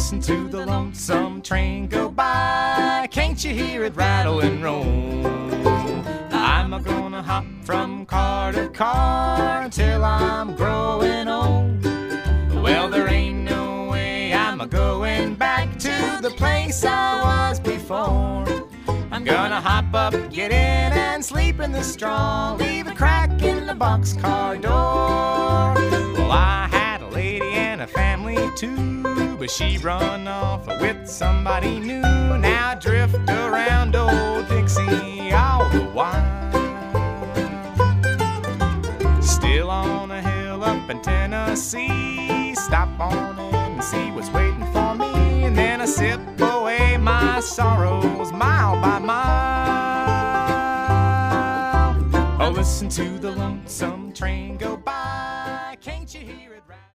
listen to the lonesome train go by. Can't you hear it rattle and roll? I'm gonna hop from car to car till I'm growing old. Well, there ain't no way I'm going back to the place I was before. I'm gonna hop up, get in, and sleep in the straw. Leave a crack in the boxcar door. Well, I had a lady and a family too, but she run off with somebody new. Now I drift around old Dixie all the while. Still on a hill up in Tennessee. Stop on in and see what's waiting for me, and then I sip away my sorrows mile by mile. Oh, listen to the lonesome train go by. Can't you hear it?